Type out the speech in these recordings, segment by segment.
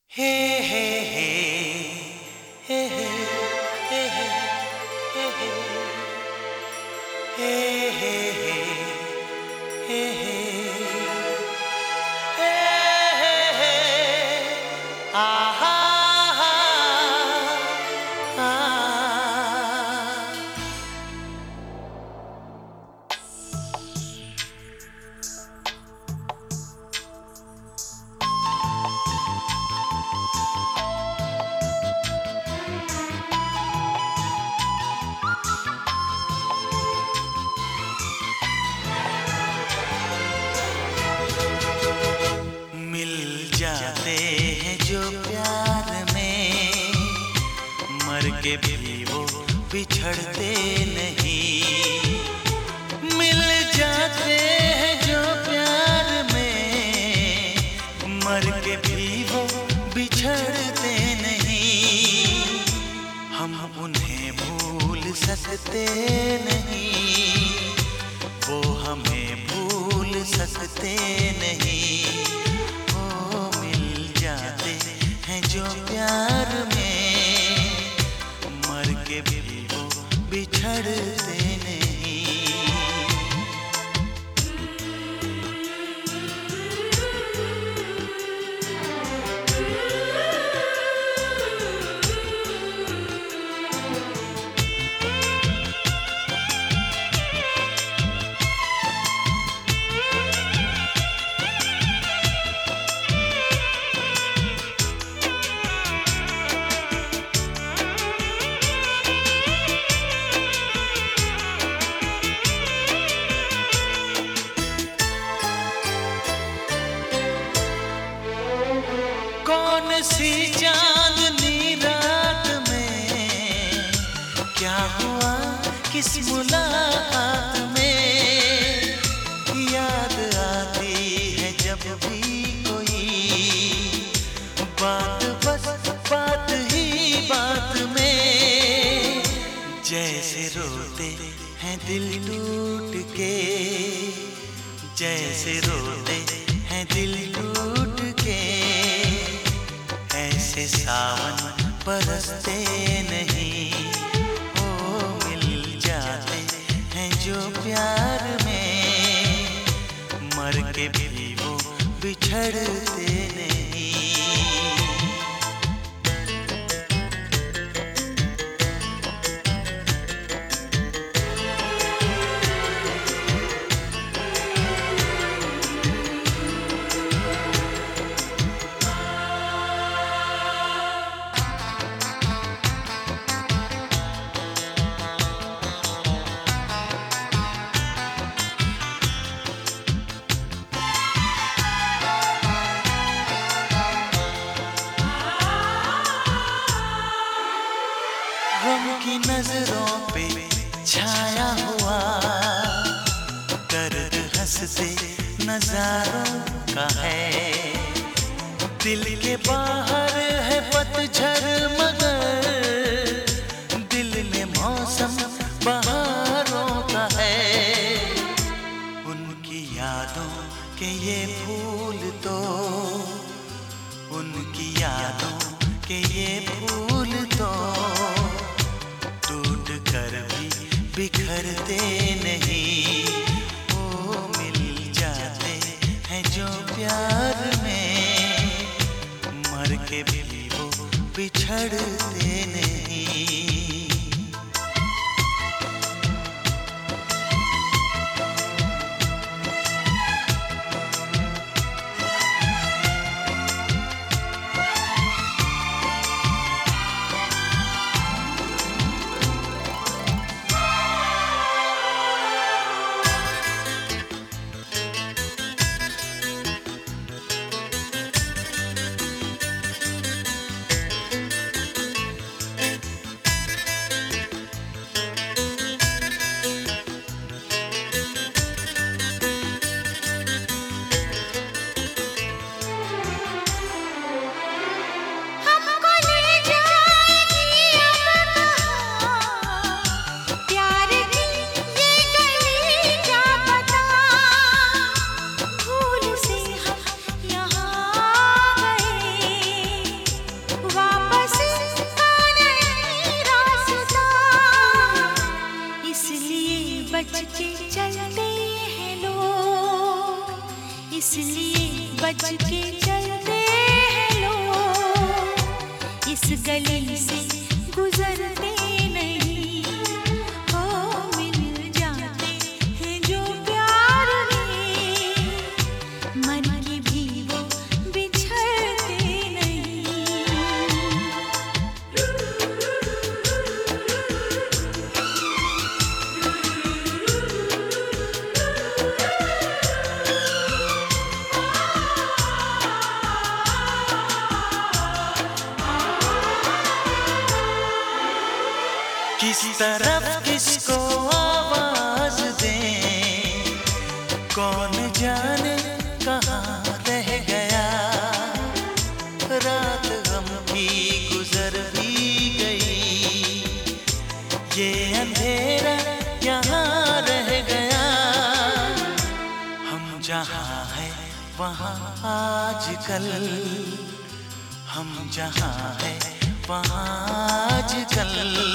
हे हे हे हे हे हे हे हे हे हे हे हे आहा जाते हैं जो प्यार में, मर के भी वो बिछड़ते नहीं। मिल जाते हैं जो प्यार में, मर के भी वो बिछड़ते नहीं। हम उन्हें भूल सकते नहीं, वो हमें भूल सकते नहीं। जो प्यार में, मर के भी वो बिछड़ते नहीं। कौन सी चांदनी रात में क्या हुआ, किस मुलाकात में याद आती है जब भी कोई बात, बस बात ही बात में। जैसे रोते हैं दिल टूट के, जैसे रोते हैं दिल टूट के, ऐसे सावन बरसते नहीं। ओ मिल जाते हैं जो प्यार में, मर के भी वो बिछड़ते नहीं। गम की नजरों पे छाया हुआ दर्द हंसते नजारों का है। दिल के बाहर है पतझड़, मगर दिल में मौसम बहारों का है। उनकी यादों के ये फूल तो, उनकी यादों के ये फूल तो कर भी बिखरते नहीं। वो मिल जाते हैं जो प्यार में, मर के भी वो बिछड़ते नहीं। बच के चलते हैं लोग, इस गली से गुजरते नहीं। हो मिल जाते हैं जो प्यार में, मर के भी वो बिछड़ते नहीं। किस तरफ किसको आवाज दें, कौन जाने कहाँ रह गया। रात गम की गुजर भी गई, ये अंधेरा यहाँ रह गया। हम जहाँ हैं वहाँ आजकल, हम जहाँ हैं वहाँ आजकल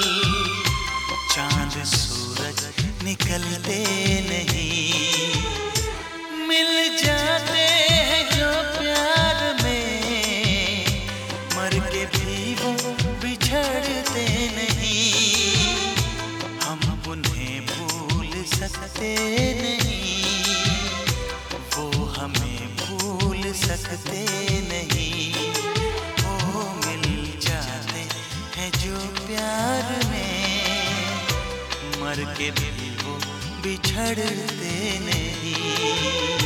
चांद सूरज निकलते नहीं। मिल जाते हैं जो प्यार में, मर के भी वो बिछड़ते नहीं। हम उन्हें भूल सकते नहीं, वो हमें भूल सकते नहीं। वो मिल जाते हैं जो प्यार में, मर के भी वो बिछड़ते नहीं।